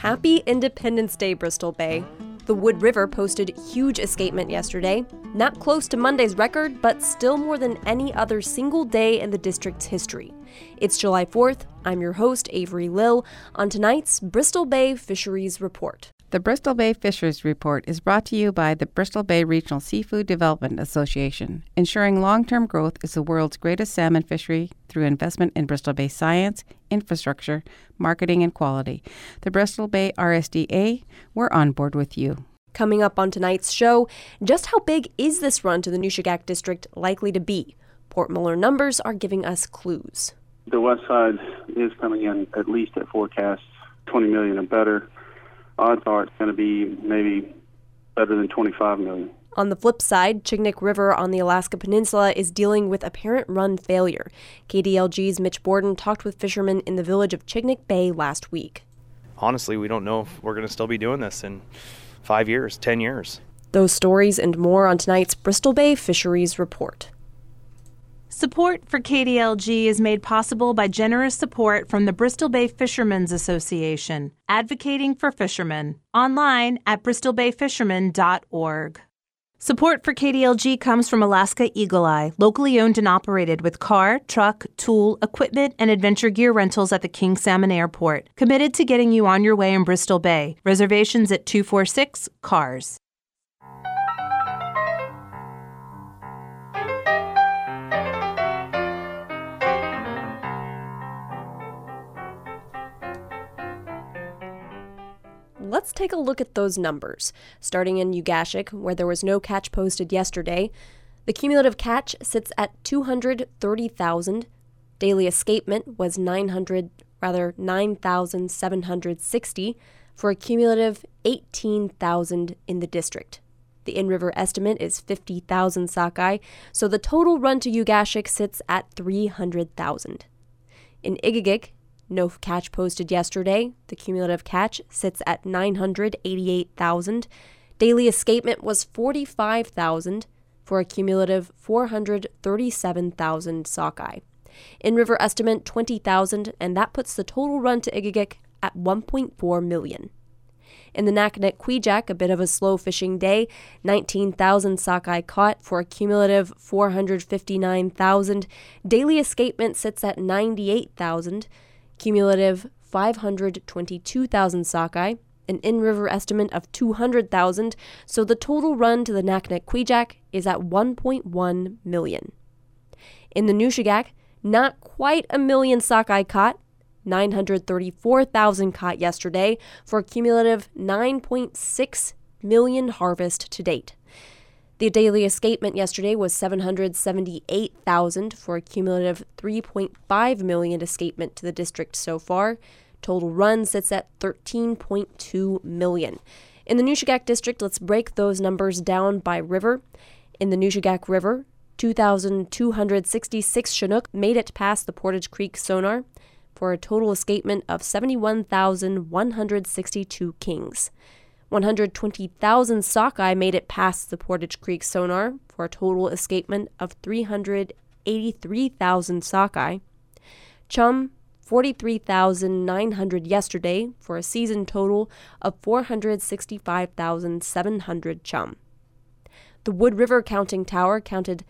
Happy Independence Day, Bristol Bay. The Wood River posted huge escapement yesterday. Not close to Monday's record, but still more than any other single day in the district's history. It's July 4th. I'm your host, Avery Lill, on tonight's Bristol Bay Fisheries Report. The Bristol Bay Fisheries Report is brought to you by the Bristol Bay Regional Seafood Development Association. Ensuring long-term growth is the world's greatest salmon fishery through investment in Bristol Bay science, infrastructure, marketing, and quality. The Bristol Bay RSDA, we're on board with you. Coming up on tonight's show, just how big is this run to the Nushagak district likely to be? Port Muller numbers are giving us clues. The west side is coming in at least at forecast 20 million or better. Odds are it's going to be maybe better than 25 million. On the flip side, Chignik River on the Alaska Peninsula is dealing with apparent run failure. KDLG's Mitch Borden talked with fishermen in the village of Chignik Bay last week. Honestly, we don't know if we're going to still be doing this in 5 years, 10 years. Those stories and more on tonight's Bristol Bay Fisheries Report. Support for KDLG is made possible by generous support from the Bristol Bay Fishermen's Association, advocating for fishermen. Online at bristolbayfishermen.org. Support for KDLG comes from Alaska Eagle Eye, locally owned and operated with car, truck, tool, equipment, and adventure gear rentals at the King Salmon Airport. Committed to getting you on your way in Bristol Bay. Reservations at 246-CARS. Let's take a look at those numbers. Starting in Ugashik, where there was no catch posted yesterday, the cumulative catch sits at 230,000. Daily escapement was 9,760 for a cumulative 18,000 in the district. The in-river estimate is 50,000 sockeye, so the total run to Ugashik sits at 300,000. In Igigik, no catch posted yesterday. The cumulative catch sits at 988,000. Daily escapement was 45,000 for a cumulative 437,000 sockeye. In-river estimate 20,000, and that puts the total run to Igigik at 1.4 million. In the Naknek-Kwijak, a bit of a slow fishing day, 19,000 sockeye caught for a cumulative 459,000. Daily escapement sits at 98,000. Cumulative 522,000 sockeye, an in-river estimate of 200,000, so the total run to the Naknek-Kwijak is at 1.1 million. In the Nushagak, not quite a million sockeye caught, 934,000 caught yesterday for a cumulative 9.6 million harvest to date. The daily escapement yesterday was 778,000 for a cumulative 3.5 million escapement to the district so far. Total run sits at 13.2 million. In the Nushagak district, let's break those numbers down by river. In the Nushagak River, 2,266 Chinook made it past the Portage Creek sonar for a total escapement of 71,162 kings. 120,000 sockeye made it past the Portage Creek sonar for a total escapement of 383,000 sockeye. Chum, 43,900 yesterday for a season total of 465,700 chum. The Wood River Counting Tower counted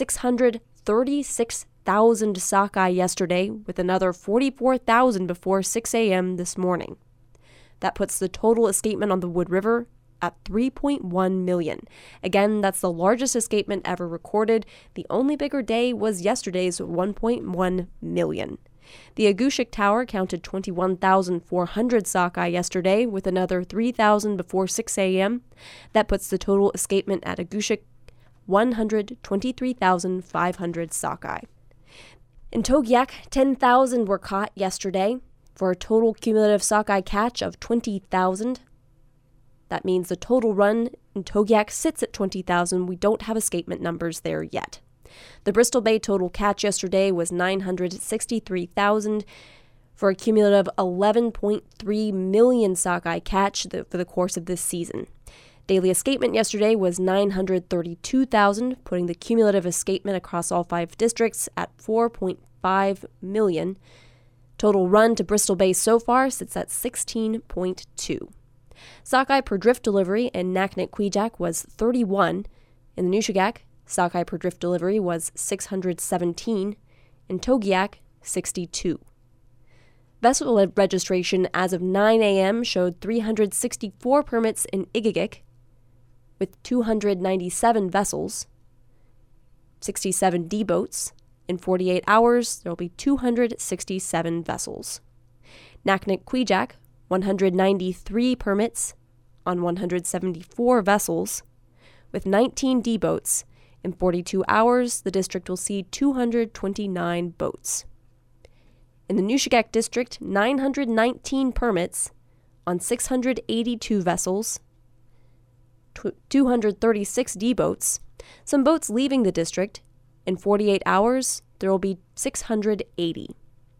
636,000 sockeye yesterday, with another 44,000 before 6 a.m. this morning. That puts the total escapement on the Wood River at 3.1 million. Again, that's the largest escapement ever recorded. The only bigger day was yesterday's 1.1 million. The Agushik Tower counted 21,400 sockeye yesterday, with another 3,000 before 6 a.m. That puts the total escapement at Agushik 123,500 sockeye. In Togiak, 10,000 were caught yesterday, for a total cumulative sockeye catch of 20,000. That means the total run in Togiak sits at 20,000. We don't have escapement numbers there yet. The Bristol Bay total catch yesterday was 963,000 for a cumulative 11.3 million sockeye catch for the course of this season. Daily escapement yesterday was 932,000, putting the cumulative escapement across all 5 districts at 4.5 million. Total run to Bristol Bay so far sits at 16.2. Sockeye per drift delivery in Naknek-Kvichak was 31. In the Nushagak, sockeye per drift delivery was 617. In Togiak, 62. Vessel registration as of 9 a.m. showed 364 permits in Igigik, with 297 vessels, 67 D-boats. In 48 hours, there will be 267 vessels. Naknek-Kvichak, 193 permits on 174 vessels, with 19 D-boats. In 42 hours, the district will see 229 boats. In the Nushagak district, 919 permits on 682 vessels, 236 D-boats, some boats leaving the district. In 48 hours, there will be 680.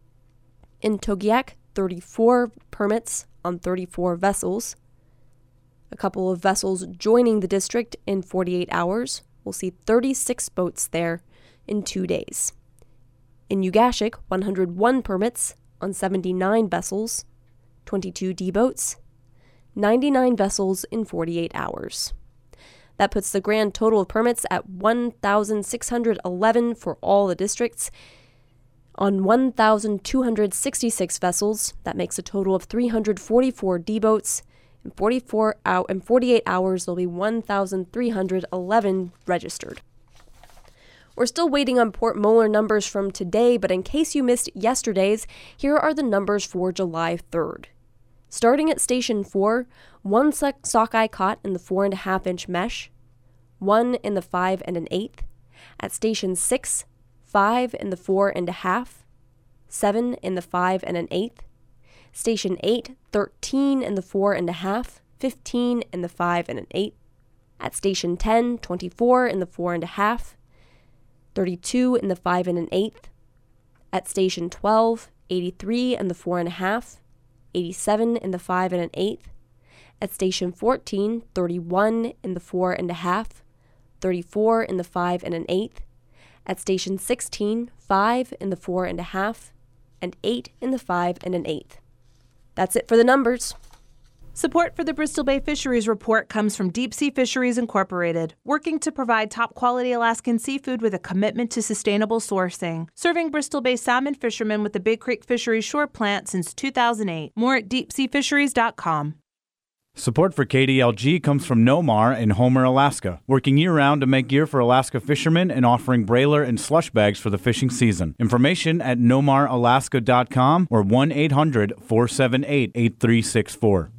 In Togiak, 34 permits on 34 vessels. A couple of vessels joining the district in 48 hours. We'll see 36 boats there in 2 days. In Ugashik, 101 permits on 79 vessels, 22 D-boats, 99 vessels in 48 hours. That puts the grand total of permits at 1,611 for all the districts. On 1,266 vessels, that makes a total of 344 D-boats. In 48 hours, there'll be 1,311 registered. We're still waiting on Port Molar numbers from today, but in case you missed yesterday's, here are the numbers for July 3rd. Starting at Station 4, 1 sockeye caught in the 4.5-inch mesh, 1 in the 5 1/8. At Station 6, 5 in the 4.5, 7 in the 5 1/8. Station 8, 13 in the 4.5, 15 in the 5 1/8. At Station 10, 24 in the 4.5, 32 in the 5 1/8. At Station 12, 83 in the 4.5, 87 in the 5 1/8. At Station 14, 31 in the 4.5, 34 in the 5 1/8. At Station 16, 5 in the 4.5, and 8 in the 5 1/8. That's it for the numbers. Support for the Bristol Bay Fisheries Report comes from Deep Sea Fisheries Incorporated, working to provide top-quality Alaskan seafood with a commitment to sustainable sourcing. Serving Bristol Bay salmon fishermen with the Big Creek Fisheries Shore Plant since 2008. More at deepseafisheries.com. Support for KDLG comes from Nomar in Homer, Alaska, working year-round to make gear for Alaska fishermen and offering brailer and slush bags for the fishing season. Information at nomaralaska.com or 1-800-478-8364.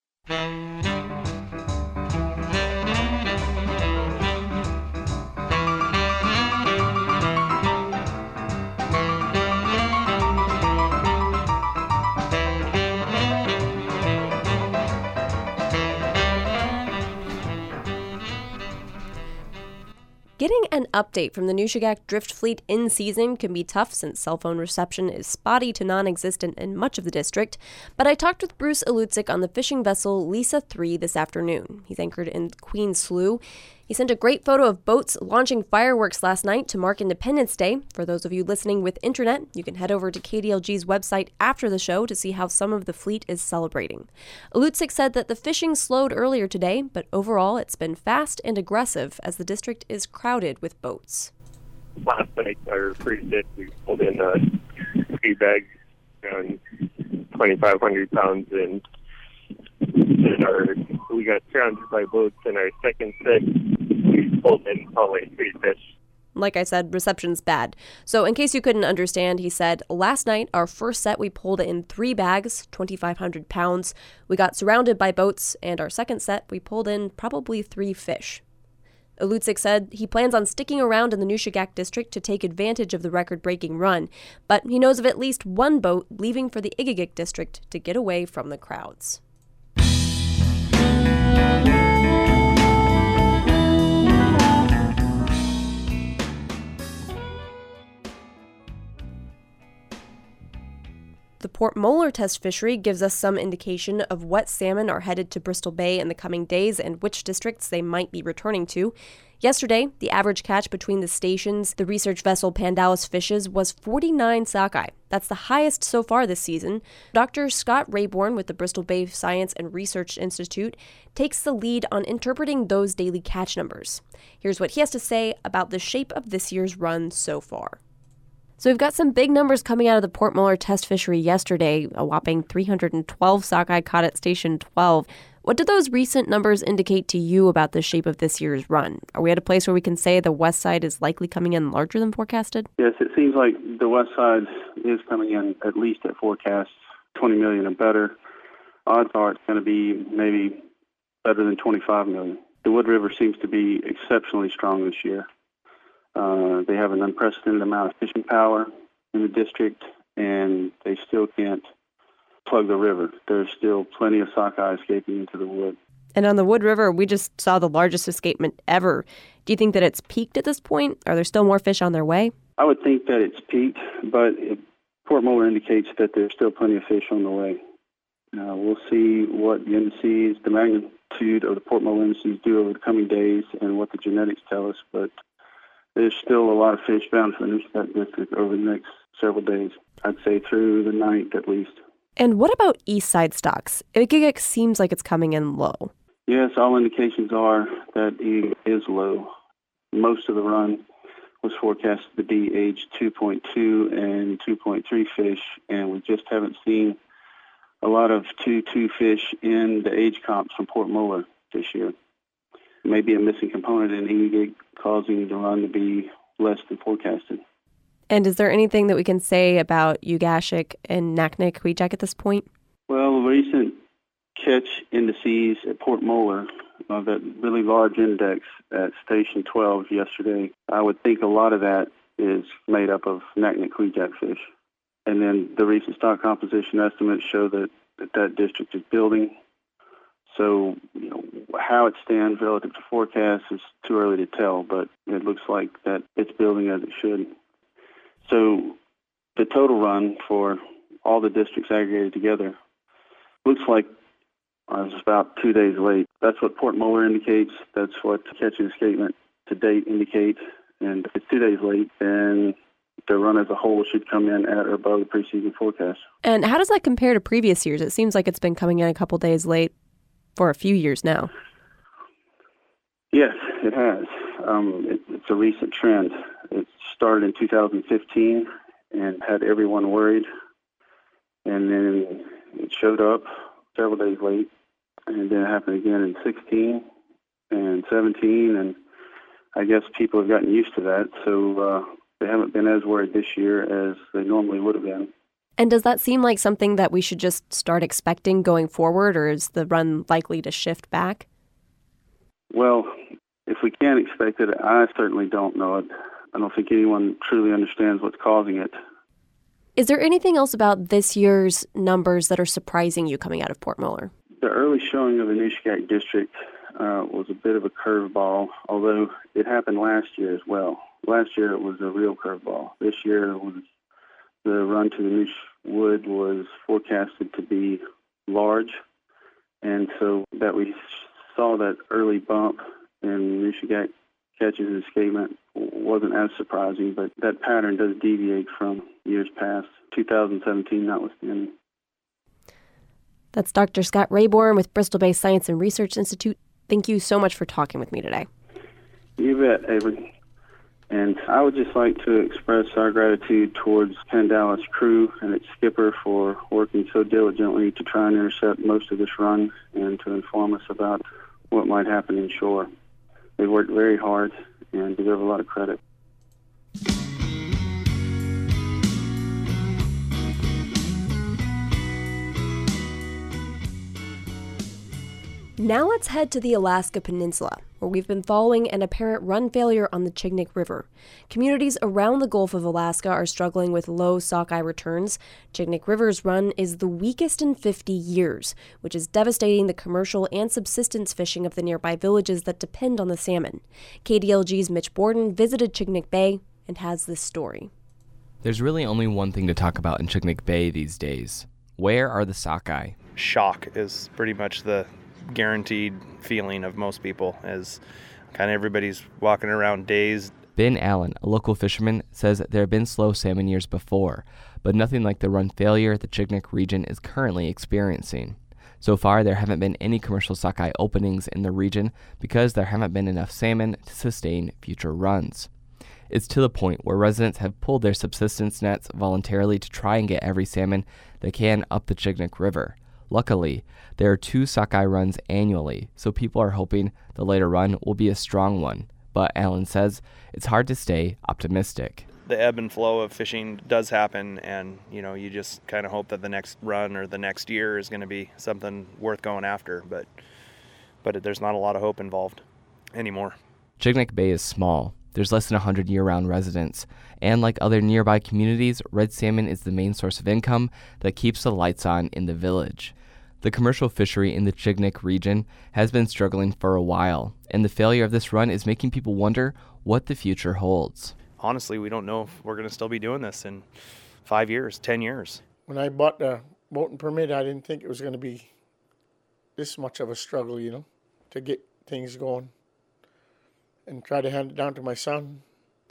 Getting an update from the Nushagak Drift Fleet in season can be tough since cell phone reception is spotty to non-existent in much of the district, but I talked with Bruce Alutzik on the fishing vessel Lisa 3 this afternoon. He's anchored in Queen Slough. He sent a great photo of boats launching fireworks last night to mark Independence Day. For those of you listening with internet, you can head over to KDLG's website after the show to see how some of the fleet is celebrating. Alutzik said that the fishing slowed earlier today, but overall it's been fast and aggressive as the district is crowded with boats. Last night, our first hit, we pulled in 3 bags around 2,500 pounds, and we got surrounded by boats. In our second set, we pulled in only 3 fish. Like I said, reception's bad. So in case you couldn't understand, he said, last night, our first set, we pulled in 3 bags, 2,500 pounds. We got surrounded by boats, and our second set, we pulled in probably 3 fish. Alutzik said he plans on sticking around in the Nushagak district to take advantage of the record-breaking run, but he knows of at least 1 boat leaving for the Igigik district to get away from the crowds. The Port Molar test fishery gives us some indication of what salmon are headed to Bristol Bay in the coming days and which districts they might be returning to. Yesterday, the average catch between the stations the research vessel Pandalis fishes was 49 sockeye. That's the highest so far this season. Dr. Scott Rayborn with the Bristol Bay Science and Research Institute takes the lead on interpreting those daily catch numbers. Here's what he has to say about the shape of this year's run so far. So we've got some big numbers coming out of the Port Muller test fishery yesterday, a whopping 312 sockeye caught at Station 12. What do those recent numbers indicate to you about the shape of this year's run? Are we at a place where we can say the west side is likely coming in larger than forecasted? Yes, it seems like the west side is coming in at least at forecast 20 million or better. Odds are it's going to be maybe better than 25 million. The Wood River seems to be exceptionally strong this year. They have an unprecedented amount of fishing power in the district, and they still can't plug the river. There's still plenty of sockeye escaping into the wood. And on the Wood River, we just saw the largest escapement ever. Do you think that it's peaked at this point? Are there still more fish on their way? I would think that it's peaked, but Port Muller indicates that there's still plenty of fish on the way. We'll see what the indices, the magnitude of the Port Muller indices do over the coming days and what the genetics tell us, but there's still a lot of fish bound for the Nooshkat district over the next several days. I'd say through the 9th at least. And what about east side stocks? Igigik seems like it's coming in low. Yes, all indications are that it is low. Most of the run was forecasted to be age 2.2 and 2.3 fish, and we just haven't seen a lot of 2.2 fish in the age comps from Port Muller this year. Maybe a missing component in Igigik causing the run to be less than forecasted. And is there anything that we can say about Ugashik and Naknek Kwijak at this point? Well, recent catch indices at Port Muller, that really large index at Station 12 yesterday, I would think a lot of that is made up of Naknek Kwijak fish. And then the recent stock composition estimates show that district is building. So, how it stands relative to forecast is too early to tell, but it looks like that it's building as it should. So the total run for all the districts aggregated together looks like it's about 2 days late. That's what Port Muller indicates. That's what catch and escapement to date indicate. And if it's 2 days late, then the run as a whole should come in at or above the preseason forecast. And how does that compare to previous years? It seems like it's been coming in a couple days late for a few years now. Yes, it has. It's a recent trend. It started in 2015 and had everyone worried, and then it showed up several days late, and then it happened again in 16 and 17, and I guess people have gotten used to that, so they haven't been as worried this year as they normally would have been. And does that seem like something that we should just start expecting going forward, or is the run likely to shift back? Well, if we can't expect it, I certainly don't know it. I don't think anyone truly understands what's causing it. Is there anything else about this year's numbers that are surprising you coming out of Port Muller? The early showing of the Nooshkat district was a bit of a curveball, although it happened last year as well. Last year it was a real curveball. This year it was the run to the Noosh Wood was forecasted to be large, and so that we saw that early bump in Nooshkat catches and escapement wasn't as surprising, but that pattern does deviate from years past, 2017 notwithstanding. That's Dr. Scott Rayborn with Bristol Bay Science and Research Institute. Thank you so much for talking with me today. You bet, Avery. And I would just like to express our gratitude towards Pandalis crew and its skipper for working so diligently to try and intercept most of this run and to inform us about what might happen inshore. They worked very hard and deserve a lot of credit. Now let's head to the Alaska Peninsula, where we've been following an apparent run failure on the Chignik River. Communities around the Gulf of Alaska are struggling with low sockeye returns. Chignik River's run is the weakest in 50 years, which is devastating the commercial and subsistence fishing of the nearby villages that depend on the salmon. KDLG's Mitch Borden visited Chignik Bay and has this story. There's really only one thing to talk about in Chignik Bay these days. Where are the sockeye? Shock is pretty much the guaranteed feeling of most people, as Kind of everybody's walking around dazed. Ben Allen, a local fisherman, says there have been slow salmon years before, but nothing like the run failure the Chignik region is currently experiencing. So far, there haven't been any commercial sockeye openings in the region because there haven't been enough salmon to sustain future runs. It's to the point where residents have pulled their subsistence nets voluntarily to try and get every salmon they can up the Chignik River. Luckily, there are 2 sockeye runs annually, so people are hoping the later run will be a strong one. But Allen says it's hard to stay optimistic. The ebb and flow of fishing does happen, and you just kind of hope that the next run or the next year is going to be something worth going after, but there's not a lot of hope involved anymore. Chignik Bay is small. There's less than 100 year-round residents, and like other nearby communities, red salmon is the main source of income that keeps the lights on in the village. The commercial fishery in the Chignik region has been struggling for a while, and the failure of this run is making people wonder what the future holds. Honestly, we don't know if we're going to still be doing this in 5 years, 10 years. When I bought the boating permit, I didn't think it was going to be this much of a struggle, to get things going and try to hand it down to my son,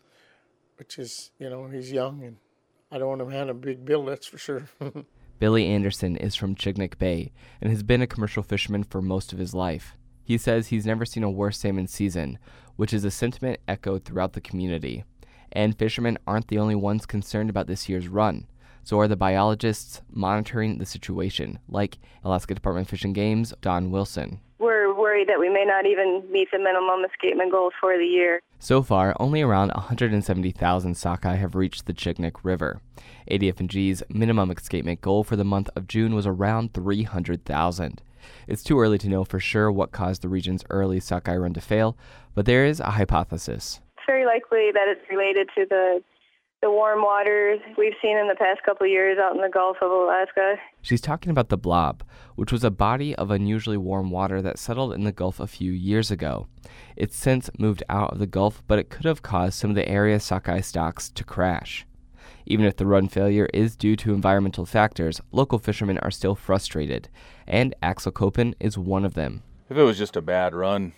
which is, he's young, and I don't want him to hand a big bill, that's for sure. Billy Anderson is from Chignik Bay and has been a commercial fisherman for most of his life. He says he's never seen a worse salmon season, which is a sentiment echoed throughout the community. And fishermen aren't the only ones concerned about this year's run. So are the biologists monitoring the situation, like Alaska Department of Fish and Game's Don Wilson. We're worried that we may not even meet the minimum escapement goals for the year. So far, only around 170,000 sockeye have reached the Chignik River. ADF&G's minimum escapement goal for the month of June was around 300,000. It's too early to know for sure what caused the region's early sockeye run to fail, but there is a hypothesis. It's very likely that it's related to the warm waters we've seen in the past couple of years out in the Gulf of Alaska. She's talking about the blob, which was a body of unusually warm water that settled in the Gulf a few years ago. It's since moved out of the Gulf, but it could have caused some of the area's sockeye stocks to crash. Even if the run failure is due to environmental factors, local fishermen are still frustrated, and Axel Koppen is one of them. If it was just a bad run,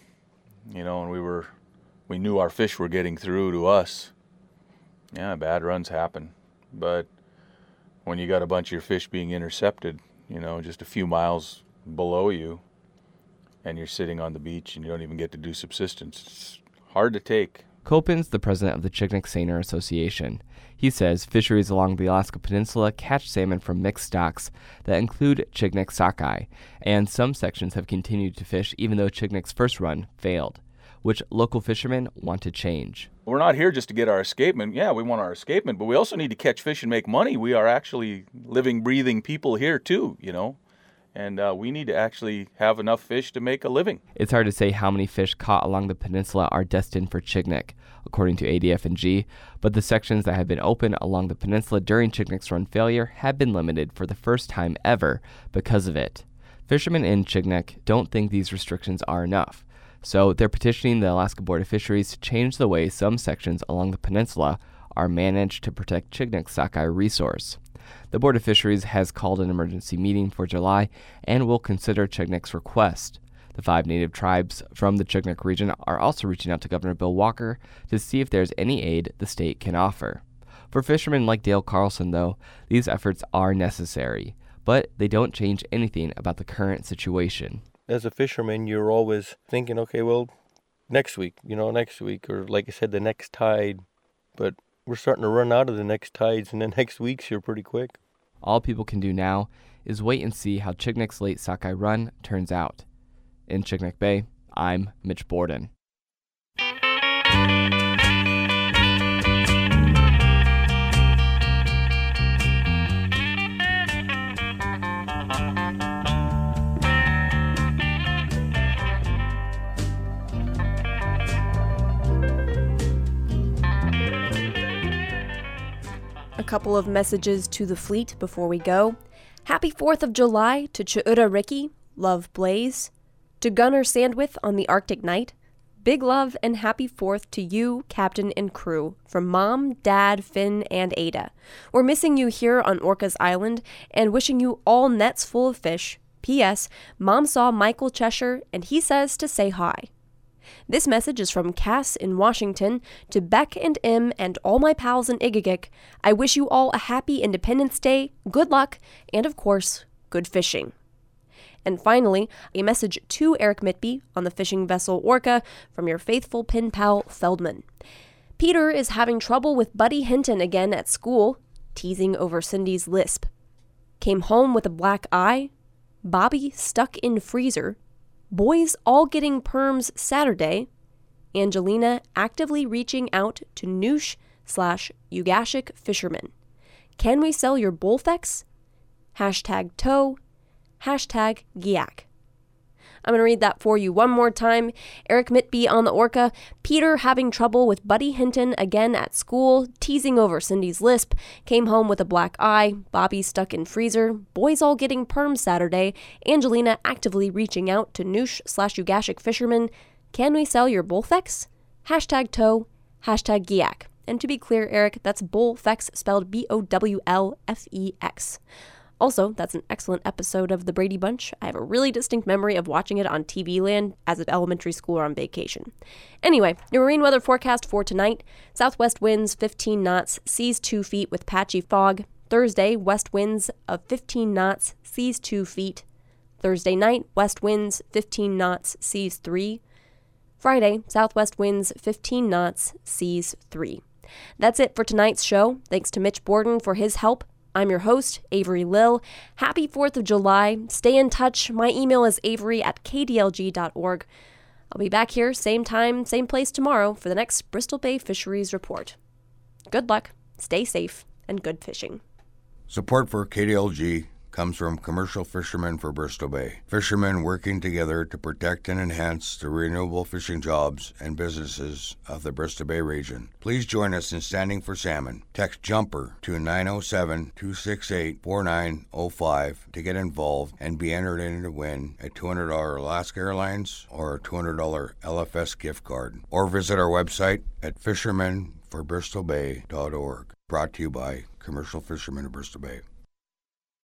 and we knew our fish were getting through to us, yeah, bad runs happen. But when you got a bunch of your fish being intercepted, just a few miles below you, and you're sitting on the beach and you don't even get to do subsistence, it's hard to take. Koppen's the president of the Chignik Seiner Association. He says fisheries along the Alaska Peninsula catch salmon from mixed stocks that include Chignik sockeye, and some sections have continued to fish even though Chignik's first run failed, which local fishermen want to change. We're not here just to get our escapement. Yeah, we want our escapement, but we also need to catch fish and make money. We are actually living, breathing people here too, and we need to actually have enough fish to make a living. It's hard to say how many fish caught along the peninsula are destined for Chignik, according to ADF&G, but the sections that have been open along the peninsula during Chignik's run failure have been limited for the first time ever because of it. Fishermen in Chignik don't think these restrictions are enough, so they're petitioning the Alaska Board of Fisheries to change the way some sections along the peninsula are managed to protect Chignik's sockeye resource. The Board of Fisheries has called an emergency meeting for July and will consider Chignik's request. The 5 native tribes from the Chignik region are also reaching out to Governor Bill Walker to see if there's any aid the state can offer. For fishermen like Dale Carlson, though, these efforts are necessary, but they don't change anything about the current situation. As a fisherman, you're always thinking, okay, well, next week, or like I said, the next tide. But we're starting to run out of the next tides, and the next week's here pretty quick. All people can do now is wait and see how Chignik's late sockeye run turns out. In Chignik Bay, I'm Mitch Borden. A couple of messages to the fleet before we go. Happy 4th of July to Chi'uta Ricky, love Blaze. To Gunnar Sandwith on the Arctic Night, big love and happy 4th to you, Captain and crew, from Mom, Dad, Finn, and Ada. We're missing you here on Orcas Island and wishing you all nets full of fish. P.S. Mom saw Michael Cheshire and he says to say hi. This message is from Cass in Washington. To Beck and Im and all my pals in Igigik, I wish you all a happy Independence Day, good luck, and of course, good fishing. And finally, a message to Eric Mitby on the fishing vessel Orca from your faithful pen pal Feldman. Peter is having trouble with Buddy Hinton again at school, teasing over Cindy's lisp. Came home with a black eye. Bobby stuck in freezer. Boys all getting perms Saturday. Angelina actively reaching out to Noosh/Ugashik fishermen. Can we sell your bullfex? #tow. #Giak. I'm going to read that for you one more time. Eric Mitby on the Orca. Peter having trouble with Buddy Hinton again at school, teasing over Cindy's lisp. Came home with a black eye. Bobby stuck in freezer. Boys all getting perms Saturday. Angelina actively reaching out to Noosh/Ugashik fishermen. Can we sell your bullfex? #tow. #Giak. And to be clear, Eric, that's bullfex spelled BOWLFEX. Also, that's an excellent episode of The Brady Bunch. I have a really distinct memory of watching it on TV Land as an elementary schooler on vacation. Anyway, your marine weather forecast for tonight: southwest winds 15 knots, seas 2 feet with patchy fog. Thursday, west winds of 15 knots, seas 2 feet. Thursday night, west winds 15 knots, seas 3. Friday, southwest winds 15 knots, seas 3. That's it for tonight's show. Thanks to Mitch Borden for his help. I'm your host, Avery Lill. Happy 4th of July. Stay in touch. My email is avery@kdlg.org. I'll be back here, same time, same place tomorrow for the next Bristol Bay Fisheries Report. Good luck, stay safe, and good fishing. Support for KDLG comes from Commercial Fishermen for Bristol Bay. Fishermen working together to protect and enhance the renewable fishing jobs and businesses of the Bristol Bay region. Please join us in standing for salmon. Text JUMPER to 907-268-4905 to get involved and be entered in to win a $200 Alaska Airlines or a $200 LFS gift card. Or visit our website at fishermenforbristolbay.org. Brought to you by Commercial Fishermen of Bristol Bay.